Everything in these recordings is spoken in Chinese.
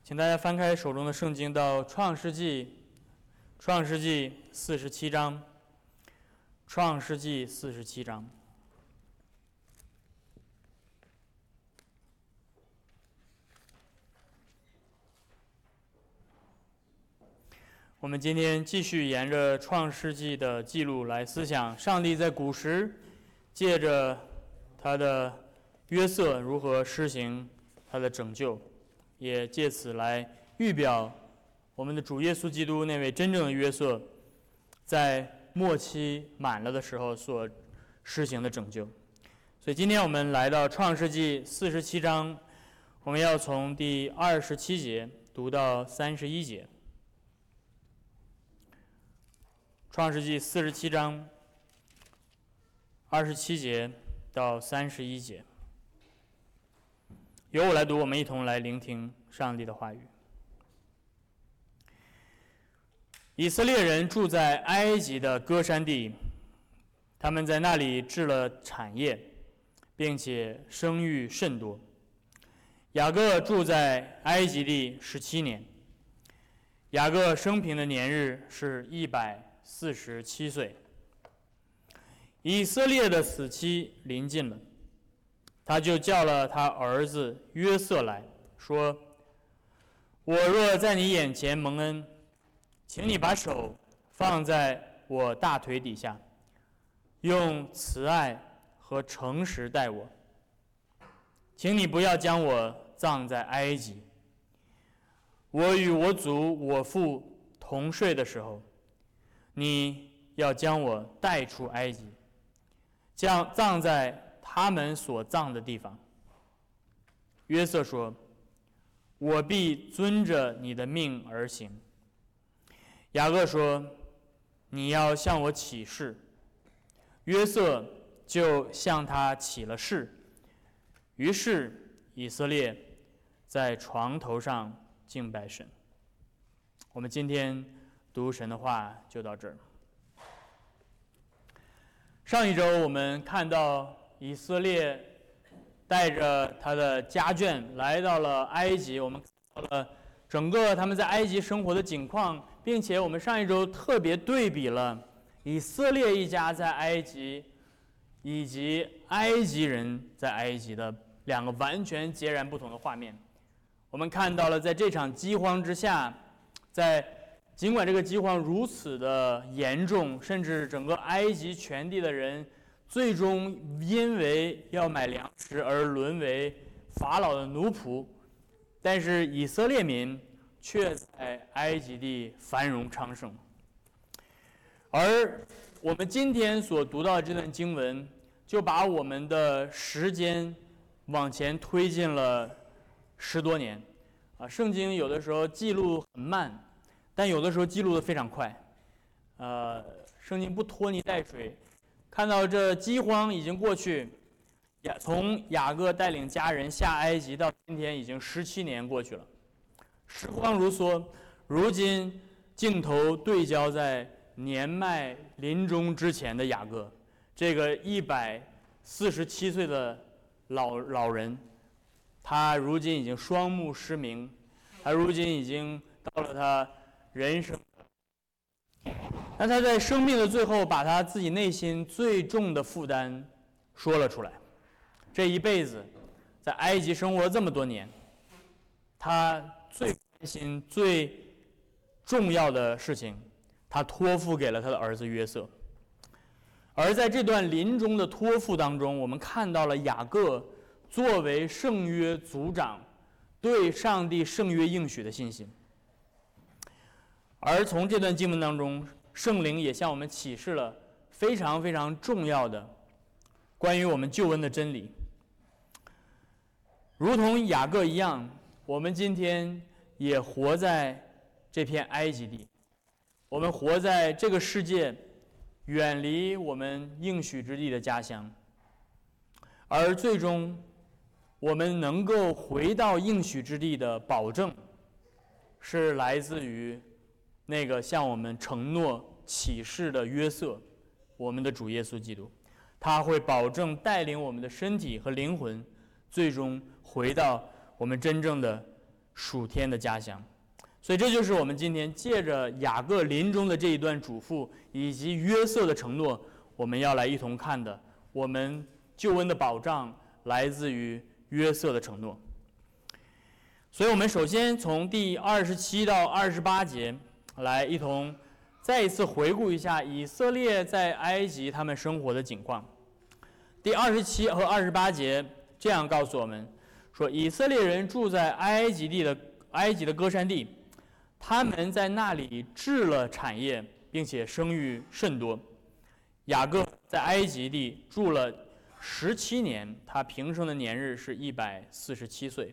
请大家翻开手中的圣经到创世纪47章。创世纪47章。我们今天继续沿着创世纪的记录来思想上帝在古时借着他的约瑟如何施行他的拯救，也借此来预表我们的主耶稣基督那位真正的约瑟在末期满了的时候所施行的拯救。所以今天我们来到创世纪47章，我们要从第27节读到31节。创世纪47章27节到31节，由我来读，我们一同来聆听上帝的话语。以色列人住在埃及的歌珊地，他们在那里置了产业，并且生育甚多。雅各住在埃及地17年，雅各生平的年日是147岁。以色列的死期临近了，他就叫了他儿子约瑟来说：我若在你眼前蒙恩，请你把手放在我大腿底下，用慈爱和诚实待我。请你不要将我葬在埃及。我与我祖我父同睡的时候，你要将我带出埃及，葬在他们所葬的地方。约瑟说：我必遵着你的命而行。雅各说：你要向我起誓。约瑟就向他起了誓。于是以色列在床头上敬拜神。我们今天读神的话就到这儿。上一周我们看到以色列带着他的家眷来到了埃及，我们看到了整个他们在埃及生活的景况，并且我们上一周特别对比了以色列一家在埃及以及埃及人在埃及的两个完全截然不同的画面。我们看到了在这场饥荒之下，尽管这个饥荒如此的严重，甚至整个埃及全地的人最终因为要买粮食而沦为法老的奴仆，但是以色列民却在埃及地繁荣昌盛。而我们今天所读到的这段经文，就把我们的时间往前推进了10多年。圣经有的时候记录很慢，但有的时候记录的非常快。圣经不拖泥带水，看到这饥荒已经过去，从雅各带领家人下埃及到今天已经17年过去了。时光如梭，如今镜头对焦在年迈临终之前的雅各，这个147岁的老人，他如今已经双目失明，他如今已经到了他人生。那他在生命的最后，把他自己内心最重的负担说了出来。这一辈子在埃及生活这么多年，他最关心最重要的事情，他托付给了他的儿子约瑟。而在这段临终的托付当中，我们看到了雅各作为圣约族长对上帝圣约应许的信心。而从这段经文当中，圣灵也向我们启示了非常非常重要的关于我们救恩的真理。如同雅各一样，我们今天也活在这片埃及地，我们活在这个世界远离我们应许之地的家乡，而最终我们能够回到应许之地的保证，是来自于那个向我们承诺启示的约瑟，我们的主耶稣基督。他会保证带领我们的身体和灵魂最终回到我们真正的属天的家乡。所以这就是我们今天借着雅各临终的这一段嘱咐，以及约瑟的承诺，我们要来一同看的。我们救恩的保障来自于约瑟的承诺。所以我们首先从第27到28节来一同再一次回顾一下以色列在埃及他们生活的景况。第27和28节这样告诉我们说，以色列人住在埃及的歌珊地，他们在那里置了产业，并且生育甚多。雅各在埃及地住了17年，他平生的年日是147岁。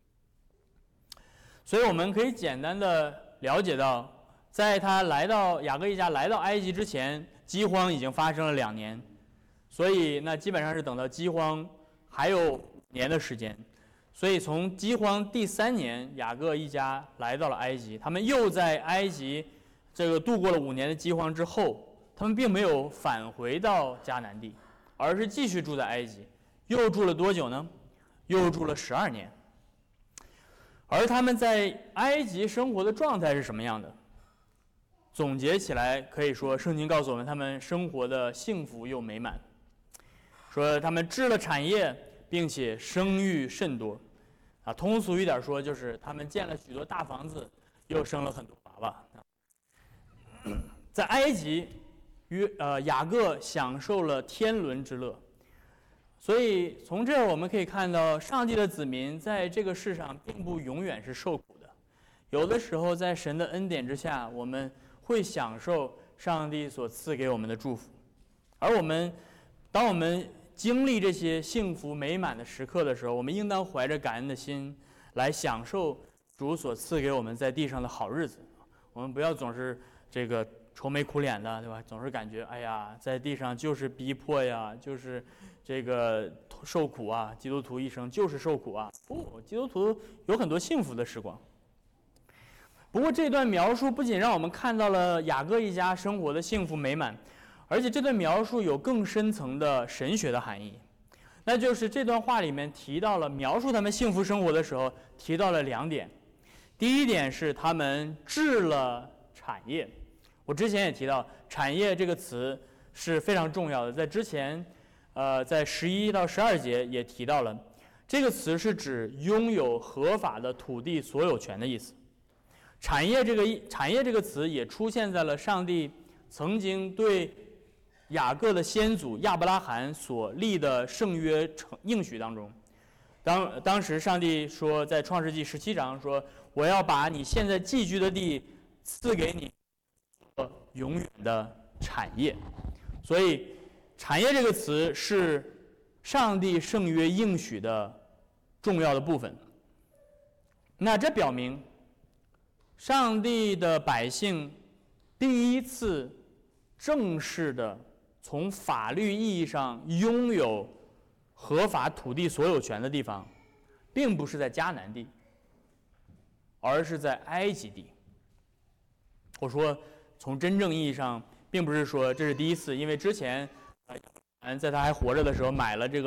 所以我们可以简单的了解到，在他雅各一家来到埃及之前，饥荒已经发生了2年，所以那基本上是等到饥荒还有5年的时间。所以从饥荒第3年，雅各一家来到了埃及，他们又在埃及度过了5年的饥荒之后，他们并没有返回到迦南地，而是继续住在埃及，又住了多久呢？又住了12年。而他们在埃及生活的状态是什么样的？总结起来可以说，圣经告诉我们，他们生活的幸福又美满，说他们置了产业，并且生育甚多。通俗一点说，就是他们建了许多大房子，又生了很多娃娃。在埃及，雅各享受了天伦之乐。所以从这儿我们可以看到，上帝的子民在这个世上并不永远是受苦的。有的时候在神的恩典之下，我们会享受上帝所赐给我们的祝福。而当我们经历这些幸福美满的时刻的时候，我们应当怀着感恩的心来享受主所赐给我们在地上的好日子。我们不要总是愁眉苦脸的，对吧？总是感觉哎呀，在地上就是逼迫呀，就是受苦啊，基督徒一生就是受苦啊。不，基督徒有很多幸福的时光。不过这段描述不仅让我们看到了雅各一家生活的幸福美满，而且这段描述有更深层的神学的含义。那就是这段话里面提到了描述他们幸福生活的时候，提到了2点。第一点是他们置了产业。我之前也提到，产业这个词是非常重要的，在之前在11到12节也提到了，这个词是指拥有合法的土地所有权的意思。产业这个词也出现在了上帝曾经对雅各的先祖亚伯拉罕所立的圣约应许当中。当时上帝说，在创世纪17章说，我要把你现在寄居的地赐给你永远的产业。所以产业这个词是上帝圣约应许的重要的部分。那这表明上帝的百姓第一次正式的从法律意义上拥有合法土地所有权的地方，并不是在迦南地，而是在埃及地。我说从真正意义上并不是说这是第一次，因为之前在他还活着的时候买了这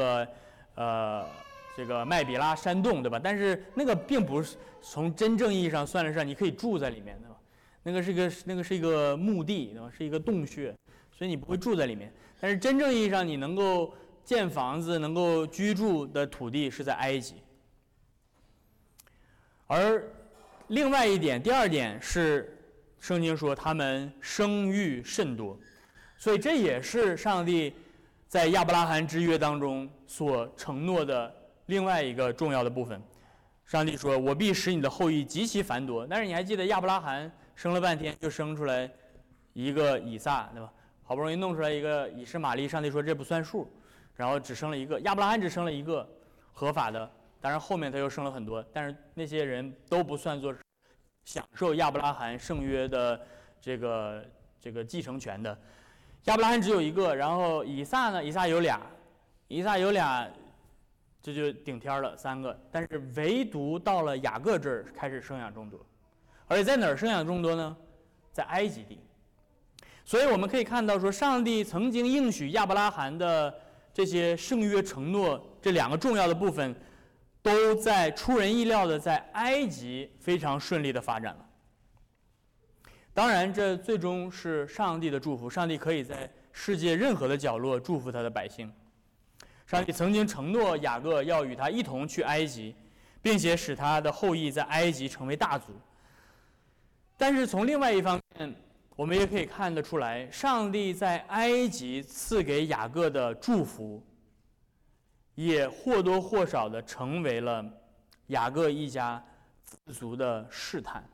个麦比拉山洞，对吧？但是那个并不是从真正意义上算得上你可以住在里面的，那个是一个墓地，对吧？是一个洞穴，所以你不会住在里面。但是真正意义上你能够建房子、能够居住的土地是在埃及。而另外一点，第2点是圣经说他们生育甚多，所以这也是上帝在亚伯拉罕之约当中所承诺的另外一个重要的部分。上帝说，我必使你的后裔极其繁多。但是你还记得亚伯拉罕生了半天就生出来一个以撒，对吧？好不容易弄出来一个以实玛利，上帝说这不算数，然后只生了一个，亚伯拉罕只生了一个合法的，当然后面他又生了很多，但是那些人都不算作享受亚伯拉罕圣约的这个继承权的。亚伯拉罕只有一个，然后以撒呢，以撒有俩，这就顶天了，3个。但是唯独到了雅各这儿开始生养众多，而且在哪儿生养众多呢？在埃及地。所以我们可以看到说，上帝曾经应许亚伯拉罕的这些圣约承诺，这2个重要的部分， 都在出人意料的在埃及非常顺利的发展了。当然，这最终是上帝的祝福，上帝可以在世界任何的角落祝福他的百姓。上帝曾经承诺雅各要与他一同去埃及，并且使他的后裔在埃及成为大族。但是从另外一方面，我们也可以看得出来，上帝在埃及赐给雅各的祝福，也或多或少的成为了雅各一家自足的试探。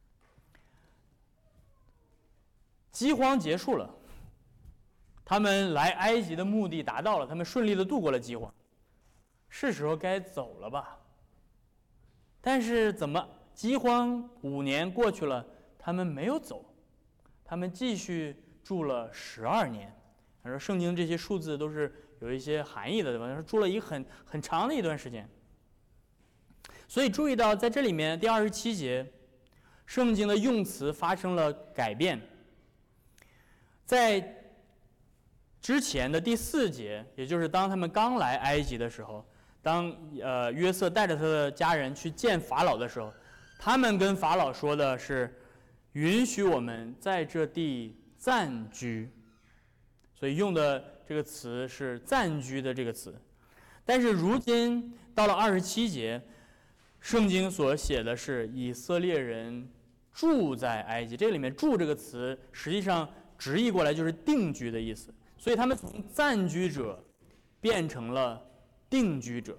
饥荒结束了，他们来埃及的目的达到了，他们顺利的度过了饥荒，是时候该走了吧？但是怎么饥荒5年过去了，他们没有走，他们继续住了12年。他说圣经这些数字都是有一些含义的，对吧？说住了一个很长的一段时间。所以注意到在这里面第27节，圣经的用词发生了改变。在之前的第4节，也就是当他们刚来埃及的时候，当约瑟带着他的家人去见法老的时候，他们跟法老说的是允许我们在这地暂居，所以用的这个词是暂居的这个词。但是如今到了27节，圣经所写的是以色列人住在埃及，这里面住这个词实际上直译过来就是定居的意思，所以他们从暂居者变成了定居者。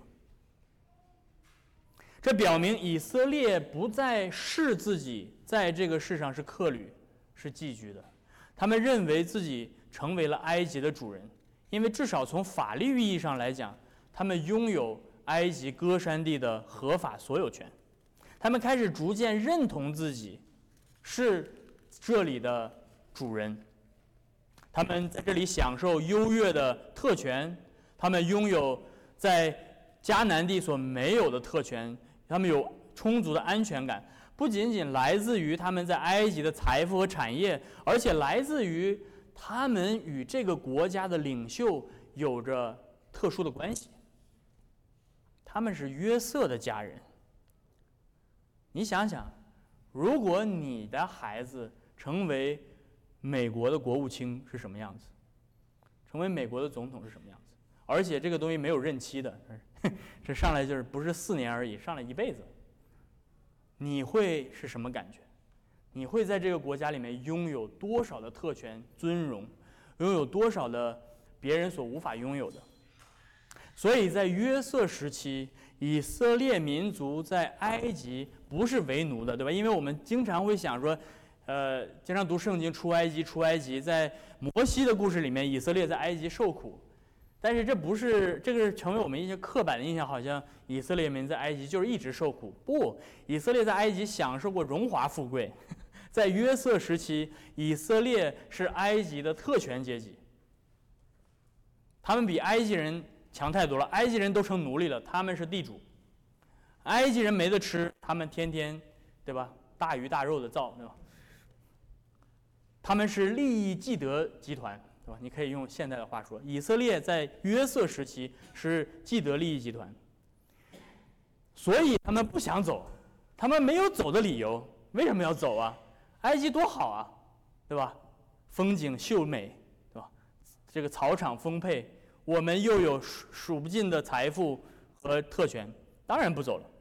这表明以色列不再视自己在这个世上是客旅，是寄居的，他们认为自己成为了埃及的主人，因为至少从法律意义上来讲，他们拥有埃及歌珊地的合法所有权，他们开始逐渐认同自己是这里的主人，他们在这里享受优越的特权，他们拥有在迦南地所没有的特权，他们有充足的安全感，不仅仅来自于他们在埃及的财富和产业，而且来自于他们与这个国家的领袖有着特殊的关系。他们是约瑟的家人。你想想，如果你的孩子成为美国的国务卿是什么样子？成为美国的总统是什么样子？而且这个东西没有任期的，这上来就是不是4年而已，上来一辈子。你会是什么感觉？你会在这个国家里面拥有多少的特权、尊荣，拥有多少的别人所无法拥有的？所以在约瑟时期，以色列民族在埃及不是为奴的，对吧？因为我们经常会想说，经常读圣经出埃及，在摩西的故事里面，以色列在埃及受苦，但是这个是成为我们一些刻板的印象，好像以色列民在埃及就是一直受苦。不，以色列在埃及享受过荣华富贵，在约瑟时期，以色列是埃及的特权阶级，他们比埃及人强太多了，埃及人都成奴隶了，他们是地主。埃及人没得吃，他们天天，对吧？大鱼大肉的造，对吧？他们是利益既得集团，对吧？你可以用现代的话说，以色列在约瑟时期是既得利益集团，所以他们不想走，他们没有走的理由。为什么要走啊？埃及多好啊，对吧？风景秀美，对吧？这个草场丰沛，我们又有数不尽的财富和特权，当然不走了。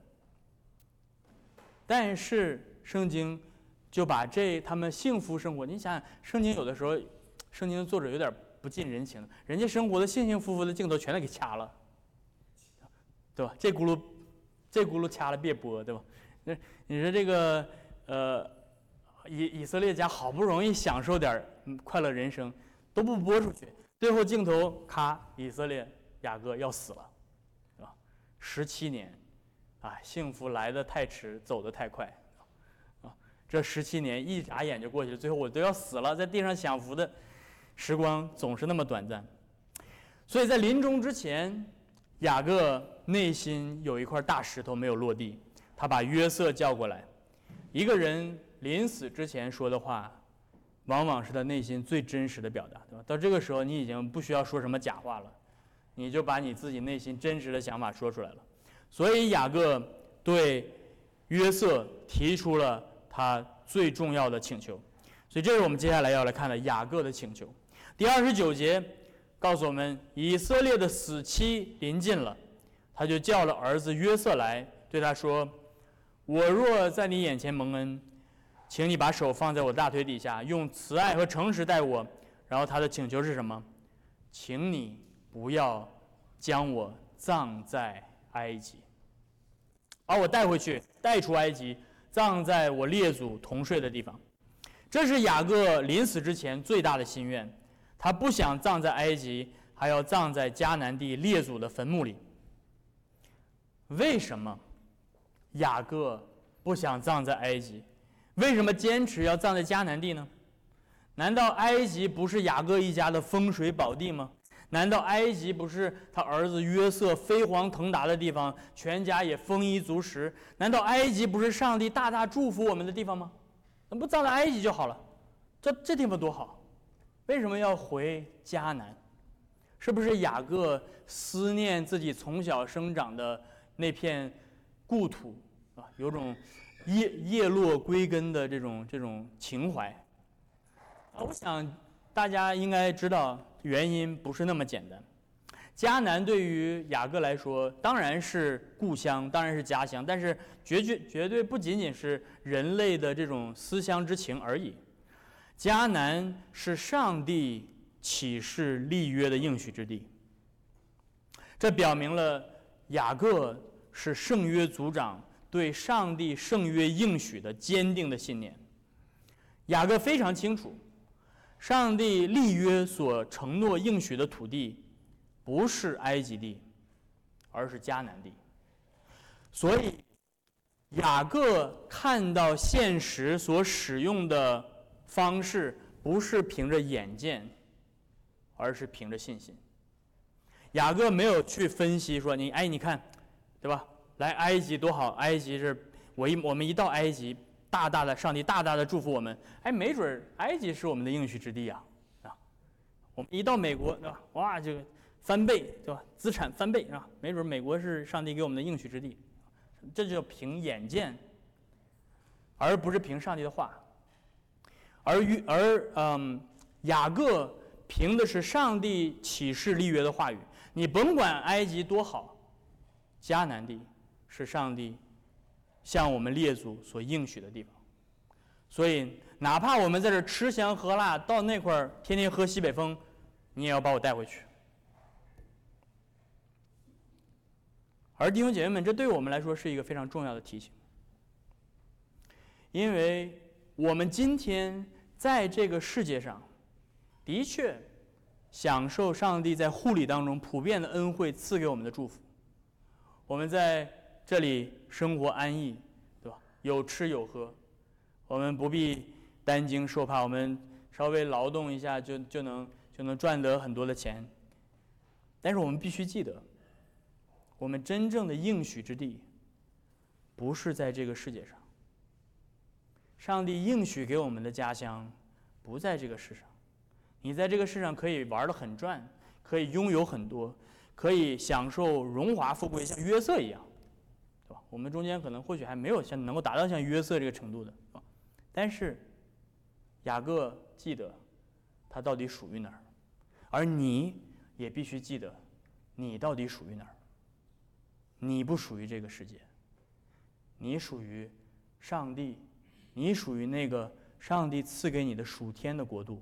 但是圣经就把他们幸福生活，你想想，圣经有的时候，圣经的作者有点不近人情，人家生活的幸幸福福的镜头全都给掐了，对吧？这轱辘掐了别播，对吧？你说这个以色列家好不容易享受点快乐人生，都不播出去，最后镜头咔，以色列雅各要死了，对吧？17年，幸福来得太迟，走得太快，这17年一眨眼就过去了，最后我都要死了，在地上享福的时光总是那么短暂。所以在临终之前，雅各内心有一块大石头没有落地，他把约瑟叫过来。一个人临死之前说的话，往往是他内心最真实的表达，对吧？到这个时候，你已经不需要说什么假话了，你就把你自己内心真实的想法说出来了。 所以雅各对约瑟提出了他最重要的请求。所以这是我们接下来要来看的雅各的请求。第29节告诉我们，以色列的死期临近了，他就叫了儿子约瑟来，对他说：我若在你眼前蒙恩，请你把手放在我大腿底下，用慈爱和诚实待我。然后他的请求是什么？请你不要将我葬在埃及，把我带回去，带出埃及，葬在我列祖同睡的地方。这是雅各临死之前最大的心愿，他不想葬在埃及，还要葬在迦南地列祖的坟墓里。为什么雅各不想葬在埃及？为什么坚持要葬在迦南地呢？难道埃及不是雅各一家的风水宝地吗？难道埃及不是他儿子约瑟飞黄腾达的地方，全家也丰衣足食？难道埃及不是上帝大大祝福我们的地方吗？那不葬在埃及就好了，这地方多好，为什么要回迦南？是不是雅各思念自己从小生长的那片故土啊，有种叶落归根的这种情怀？我想大家应该知道，原因不是那么简单。迦南对于雅各来说当然是故乡，当然是家乡，但是绝对不仅仅是人类的这种思乡之情而已。迦南是上帝启示立约的应许之地，这表明了雅各是圣约族长对上帝圣约应许的坚定的信念。雅各非常清楚，上帝立约所承诺应许的土地不是埃及地，而是迦南地。所以雅各看到现实所使用的方式不是凭着眼见，而是凭着信心。雅各没有去分析说你看，对吧？来埃及多好，埃及是我们一到埃及，上帝大大的祝福我们，没准埃及是我们的应许之地啊！我们一到美国，对吧？哇，这个翻倍，对吧？资产翻倍啊，没准美国是上帝给我们的应许之地，这就凭眼见，而不是凭上帝的话。雅各凭的是上帝启示立约的话语。你甭管埃及多好，迦南地是上帝向我们列祖所应许的地方。所以哪怕我们在这吃香喝辣，到那块儿天天喝西北风，你也要把我带回去。而弟兄姐妹们，这对我们来说是一个非常重要的提醒，因为我们今天在这个世界上的确享受上帝在护理当中普遍的恩惠赐给我们的祝福，我们在这里生活安逸，对吧？有吃有喝，我们不必担惊受怕，我们稍微劳动一下就能赚得很多的钱。但是我们必须记得，我们真正的应许之地不是在这个世界上。上帝应许给我们的家乡不在这个世上。你在这个世上可以玩得很转，可以拥有很多，可以享受荣华富贵，像约瑟一样，对吧？我们中间可能或许还没有能够达到像约瑟这个程度的，但是雅各记得他到底属于哪儿，而你也必须记得你到底属于哪儿。你不属于这个世界，你属于上帝，你属于那个上帝赐给你的属天的国度。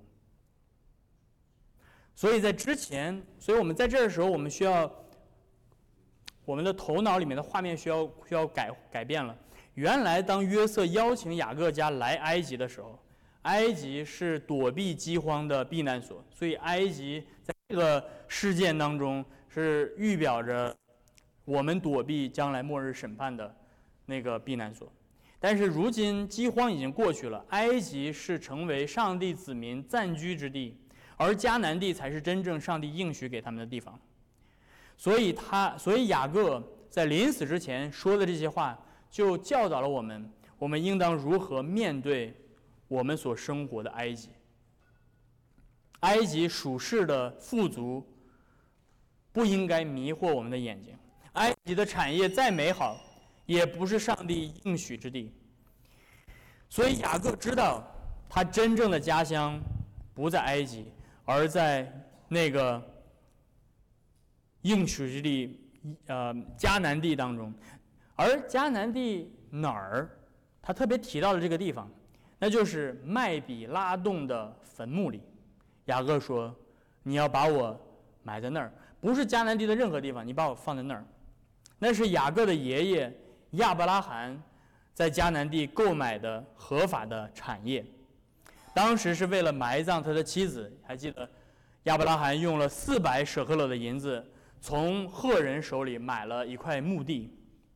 所以在之前，所以我们在这儿的时候，我们需要我们的头脑里面的画面需要改变了。原来当约瑟邀请雅各家来埃及的时候，埃及是躲避饥荒的避难所，所以埃及在这个事件当中是预表着我们躲避将来末日审判的那个避难所。但是如今饥荒已经过去了，埃及是成为上帝子民暂居之地，而迦南地才是真正上帝应许给他们的地方。所以雅各在临死之前说的这些话，就教导了我们应当如何面对我们所生活的埃及。埃及属世的富足不应该迷惑我们的眼睛， 埃及的产业再美好，也不是上帝应许之地。所以雅各知道，他真正的家乡不在埃及，而在那个应许之地，迦南地当中。而迦南地哪儿？他特别提到了这个地方，那就是麦比拉洞的坟墓里。雅各说：“你要把我埋在那儿，不是迦南地的任何地方，你把我放在那儿。”那是雅各的爷爷亚伯拉罕在迦南地购买的合法的产业，当时是为了埋葬他的妻子。还记得亚伯拉罕用了400舍客勒的银子，从赫人手里买了一块墓地。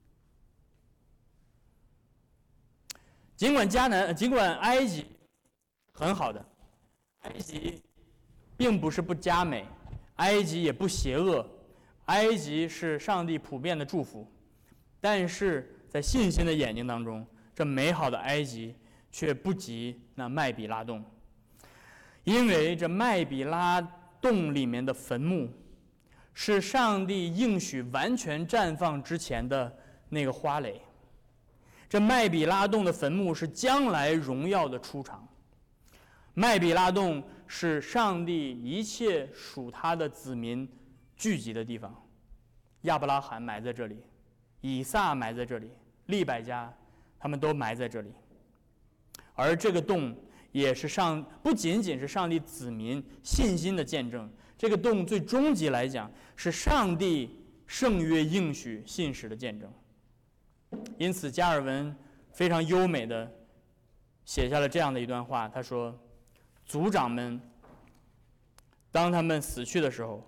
尽管埃及很好的，埃及并不是不佳美，埃及也不邪恶，埃及是上帝普遍的祝福，但是在信心的眼睛当中，这美好的埃及却不及那麦比拉洞，因为这麦比拉洞里面的坟墓是上帝应许完全绽放之前的那个花蕾。这麦比拉洞的坟墓是将来荣耀的出场。麦比拉洞是上帝一切属他的子民聚集的地方，亚伯拉罕埋在这里，以撒埋在这里，利百加他们都埋在这里。而这个洞也是不仅仅是上帝子民信心的见证，这个洞最终极来讲是上帝圣约应许信实的见证。因此加尔文非常优美地写下了这样的一段话，他说：族长们当他们死去的时候，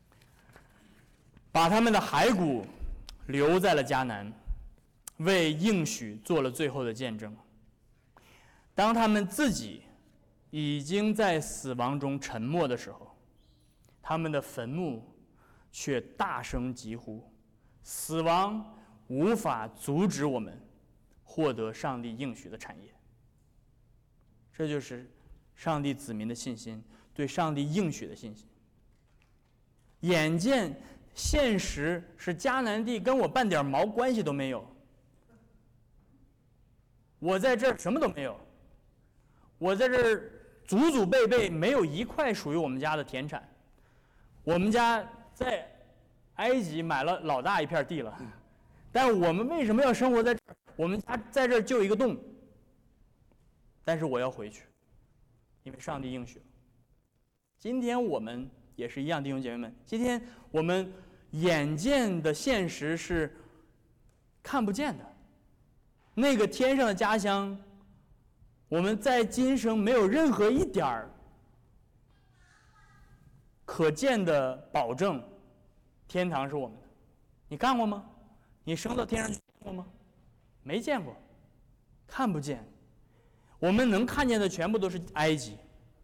把他们的骸骨留在了迦南，为应许做了最后的见证。当他们自己已经在死亡中沉没的时候，他们的坟墓却大声疾呼：死亡无法阻止我们获得上帝应许的产业。这就是上帝子民的信心，对上帝应许的信心。眼见现实是迦南地跟我半点毛关系都没有，我在这儿什么都没有，我在这儿祖祖辈辈没有一块属于我们家的田产，我们家在埃及买了老大一片地了，但我们为什么要生活在这儿？我们家在这儿就一个洞，但是我要回去，因为上帝应许了。今天我们也是一样，弟兄姐妹们，今天我们眼见的现实是看不见的，那个天上的家乡，我们在今生没有任何一点儿可见的保证，天堂是我们的。你干过吗？你升到天上去见过吗？没见过，看不见。我们能看见的全部都是埃及。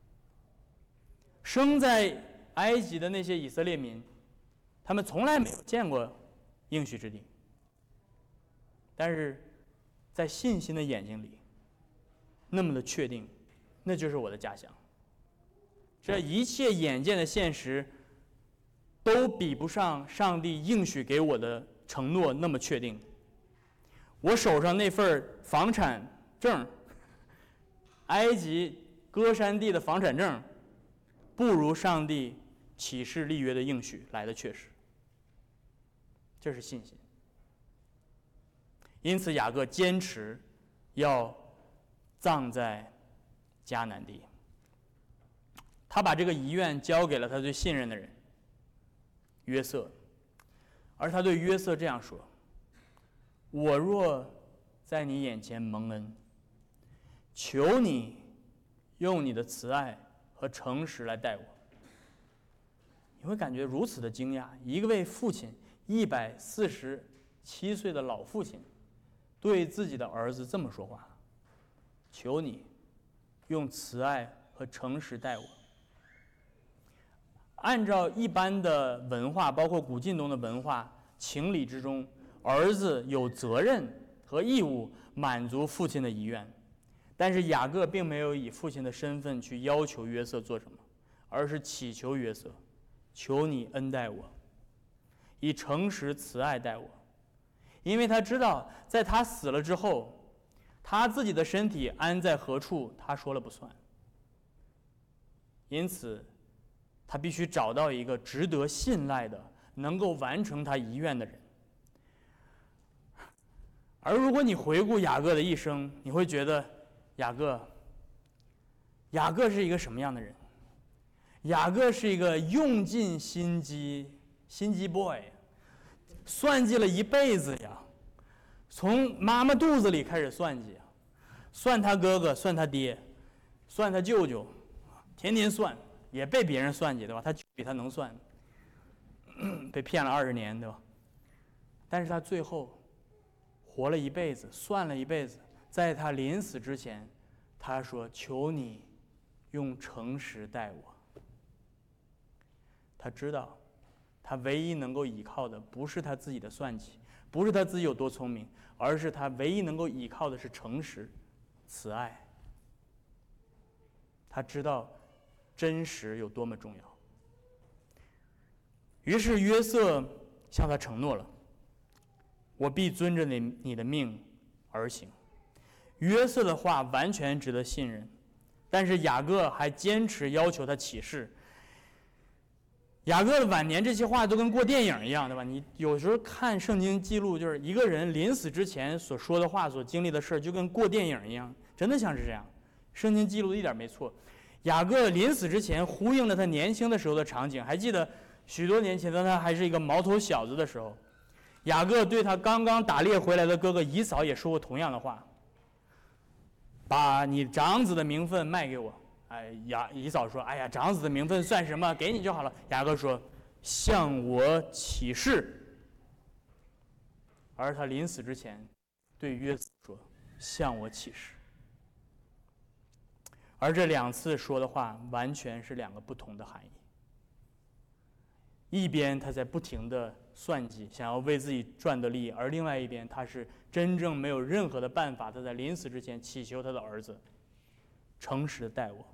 生在埃及的那些以色列民，他们从来没有见过应许之地，但是在信心的眼睛里，那么的确定，那就是我的家乡。这一切眼见的现实，都比不上上帝应许给我的承诺那么确定。我手上那份房产证，埃及歌珊地的房产证，不如上帝启示立约的应许来的确实。这是信心。因此雅各坚持要葬在迦南地，他把这个遗愿交给了他最信任的人约瑟，而他对约瑟这样说：我若在你眼前蒙恩，求你用你的慈爱和诚实来待我。你会感觉如此的惊讶，一位父亲147岁的老父亲对自己的儿子这么说话：求你用慈爱和诚实待我。按照一般的文化，包括古近东的文化情理之中，儿子有责任和义务满足父亲的遗愿，但是雅各并没有以父亲的身份去要求约瑟做什么，而是祈求约瑟：求你恩待我。 以诚实慈爱待我。因为他知道，在他死了之后，他自己的身体安在何处，他说了不算。因此，他必须找到一个值得信赖的、能够完成他遗愿的人。而如果你回顾雅各的一生，你会觉得雅各是一个什么样的人？雅各是一个用尽心机 boy， 算计了一辈子呀，从妈妈肚子里开始算计，算他哥哥，算他爹，算他舅舅，天天算，也被别人算计，对吧？他比他能算，被骗了20年，对吧？但是他最后活了一辈子，算了一辈子，在他临死之前，他说：“求你用诚实待我。”他知道，他唯一能够依靠的不是他自己的算计，不是他自己有多聪明，而是他唯一能够依靠的是诚实、慈爱。他知道真实有多么重要。于是约瑟向他承诺了：“我必遵着你的命而行。”约瑟的话完全值得信任，但是雅各还坚持要求他起誓。雅各的晚年这些话都跟过电影一样，对吧？你有时候看圣经记录，就是一个人临死之前所说的话、所经历的事，就跟过电影一样，真的像是这样。圣经记录的一点没错。雅各临死之前呼应了他年轻的时候的场景，还记得许多年前，当他还是一个毛头小子的时候，雅各对他刚刚打猎回来的哥哥以扫也说过同样的话：“把你长子的名分卖给我。”以扫说：“哎呀，长子的名分算什么？给你就好了。”雅各说：“向我起誓。”而他临死之前对约瑟说：“向我起誓。”而这2次说的话完全是2个不同的含义。一边他在不停的算计，想要为自己赚得利益，而另外一边他是真正没有任何的办法，他在临死之前祈求他的儿子诚实的待我。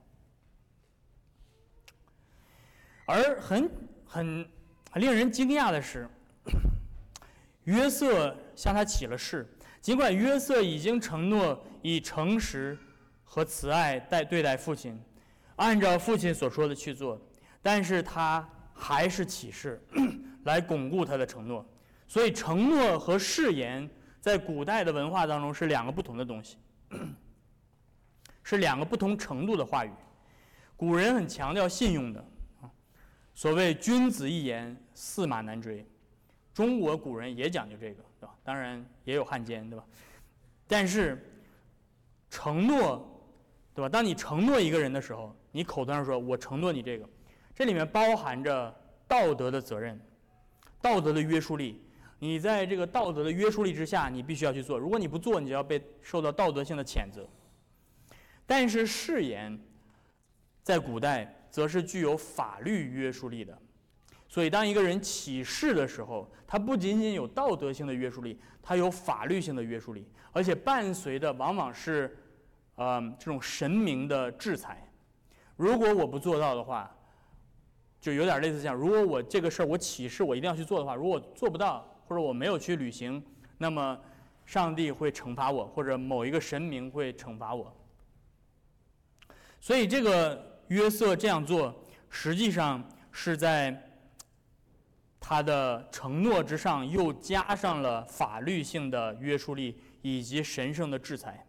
而很令人惊讶的是，约瑟向他起了誓，尽管约瑟已经承诺以诚实和慈爱对待父亲，按照父亲所说的去做，但是他还是起誓来巩固他的承诺。所以承诺和誓言在古代的文化当中是2个不同的东西，是2个不同程度的话语。古人很强调信用的，所谓君子一言，驷马难追。中国古人也讲究这个，对吧？当然也有汉奸，对吧？但是承诺，对吧？当你承诺一个人的时候，你口头上说我承诺你这个，这里面包含着道德的责任、道德的约束力。你在这个道德的约束力之下，你必须要去做，如果你不做，你就要被受到道德性的谴责。但是誓言在古代则是具有法律约束力的，所以当一个人起誓的时候，他不仅仅有道德性的约束力，他有法律性的约束力，而且伴随的往往是这种神明的制裁。如果我不做到的话，就有点类似像，如果我这个事儿我起誓我一定要去做的话，如果我做不到或者我没有去履行，那么上帝会惩罚我，或者某一个神明会惩罚我。所以这个约瑟这样做，实际上是在他的承诺之上又加上了法律性的约束力以及神圣的制裁。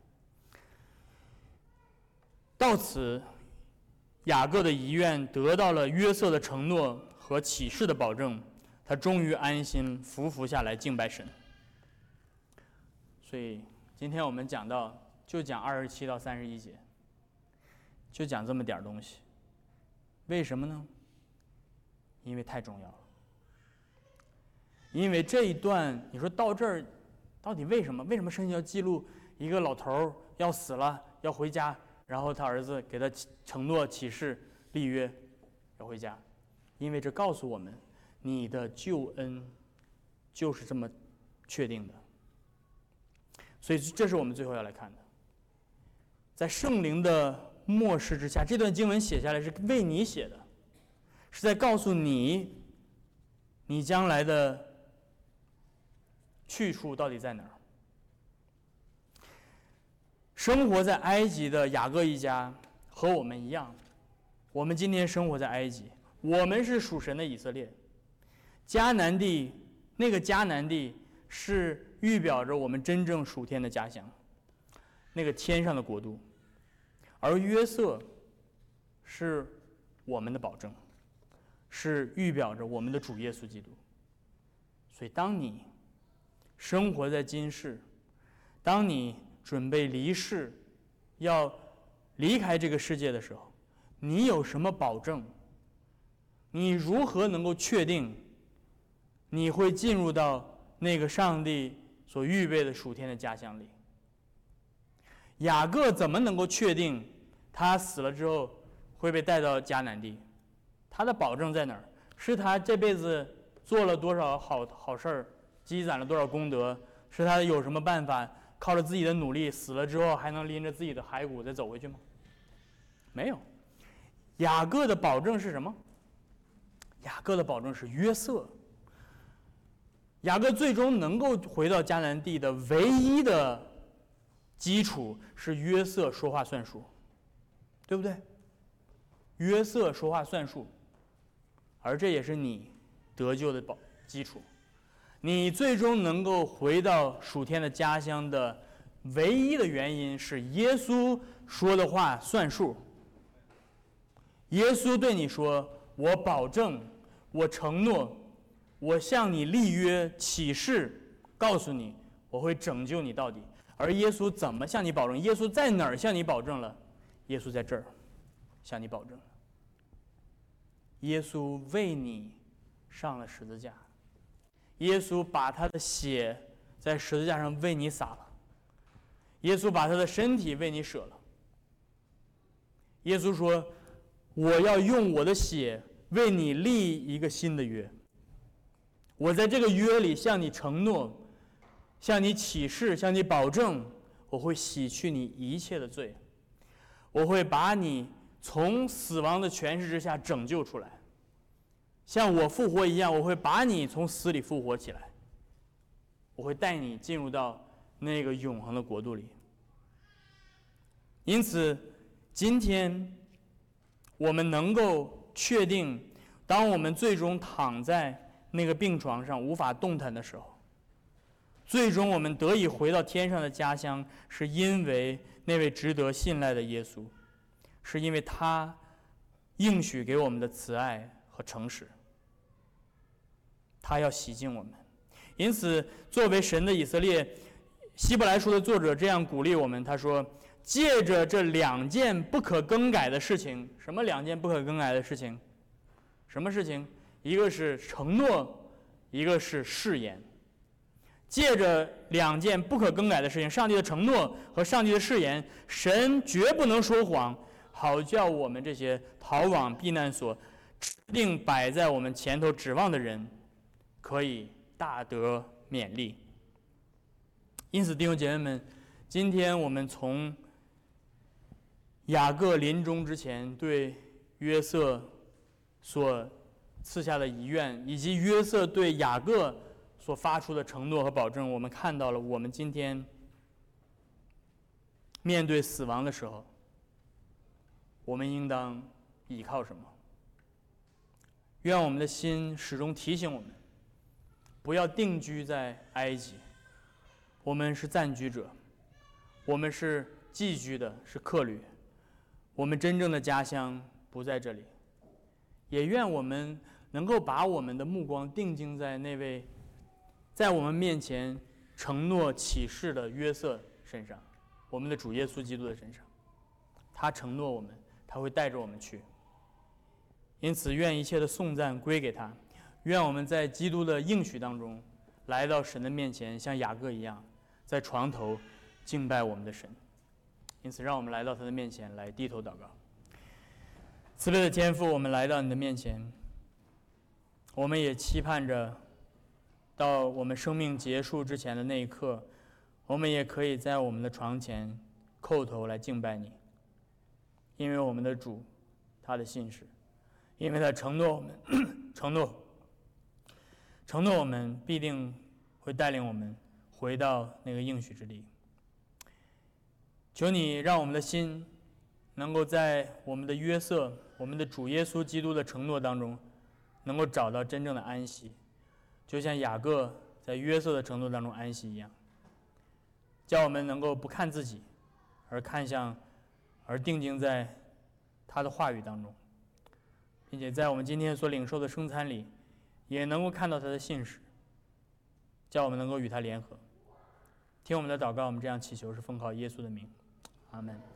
到此，雅各的遗愿得到了约瑟的承诺和启示的保证，他终于安心匍匐下来敬拜神。所以今天我们讲就讲27到31节，就讲这么点东西。为什么呢？因为太重要了。因为这一段你说到这儿，到底为什么圣经要记录一个老头要死了要回家，然后他儿子给他承诺起誓立约要回家？因为这告诉我们，你的救恩就是这么确定的。所以这是我们最后要来看的，在圣灵的默示之下，这段经文写下来是为你写的，是在告诉你，你将来的去处到底在哪儿？生活在埃及的雅各一家和我们一样，我们今天生活在埃及，我们是属神的以色列。迦南地，那个迦南地是预表着我们真正属天的家乡，那个天上的国度。而约瑟是我们的保证，是预表着我们的主耶稣基督。所以当你生活在今世，当你准备离世，要离开这个世界的时候，你有什么保证？你如何能够确定你会进入到那个上帝所预备的属天的家乡里？雅各怎么能够确定他死了之后会被带到迦南地？他的保证在哪儿？是他这辈子做了多少好事儿，积攒了多少功德？是他有什么办法靠着自己的努力，死了之后还能拎着自己的骸骨再走回去吗？没有。雅各的保证是什么？雅各的保证是约瑟。雅各最终能够回到迦南地的唯一的基础是约瑟说话算数，对不对？约瑟说话算数，而这也是你得救的基础。你最终能够回到属天的家乡的唯一的原因是耶稣说的话算数。耶稣对你说：“我保证，我承诺，我向你立约起誓，告诉你，我会拯救你到底。”而耶稣怎么向你保证？耶稣在哪儿向你保证了？耶稣在这儿向你保证了。耶稣为你上了十字架，耶稣把他的血在十字架上为你洒了，耶稣把他的身体为你舍了。耶稣说：“我要用我的血为你立一个新的约，我在这个约里向你承诺，向你起誓，向你保证，我会洗去你一切的罪，我会把你从死亡的权势之下拯救出来，像我复活一样，我会把你从死里复活起来，我会带你进入到那个永恒的国度里。”因此，今天我们能够确定，当我们最终躺在那个病床上无法动弹的时候，最终我们得以回到天上的家乡，是因为那位值得信赖的耶稣，是因为他应许给我们的慈爱和诚实，他要洗净我们。因此，作为神的以色列，希伯来书的作者这样鼓励我们，他说：“借着这两件不可更改的事情。”什么两件不可更改的事情？什么事情？一个是承诺，一个是誓言。借着两件不可更改的事情，上帝的承诺和上帝的誓言，神绝不能说谎，好叫我们这些逃往避难所、指定摆在我们前头指望的人，可以大得勉励。因此，弟兄姐妹们，今天我们从雅各临终之前对约瑟所赐下的遗愿，以及约瑟对雅各所发出的承诺和保证，我们看到了我们今天面对死亡的时候，我们应当依靠什么？愿我们的心始终提醒我们，不要定居在埃及，我们是暂居者，我们是寄居的，是客旅，我们真正的家乡不在这里。也愿我们能够把我们的目光定睛在那位在我们面前承诺启示的约瑟身上，我们的主耶稣基督的身上。他承诺我们，他会带着我们去。因此，愿一切的颂赞归给他。愿我们在基督的应许当中，来到神的面前，像雅各一样，在床头敬拜我们的神。因此，让我们来到他的面前，来低头祷告。慈悲的天父，我们来到你的面前，我们也期盼着到我们生命结束之前的那一刻，我们也可以在我们的床前叩头来敬拜你，因为我们的主他的信实，因为他承诺我们承诺我们必定会带领我们回到那个应许之地。求你让我们的心能够在我们的约瑟、我们的主耶稣基督的承诺当中，能够找到真正的安息，就像雅各在约瑟的承诺当中安息一样。叫我们能够不看自己，而定睛在他的话语当中，并且在我们今天所领受的圣餐里，也能够看到他的信实，叫我们能够与他联合。听我们的祷告，我们这样祈求是奉靠耶稣的名，阿门。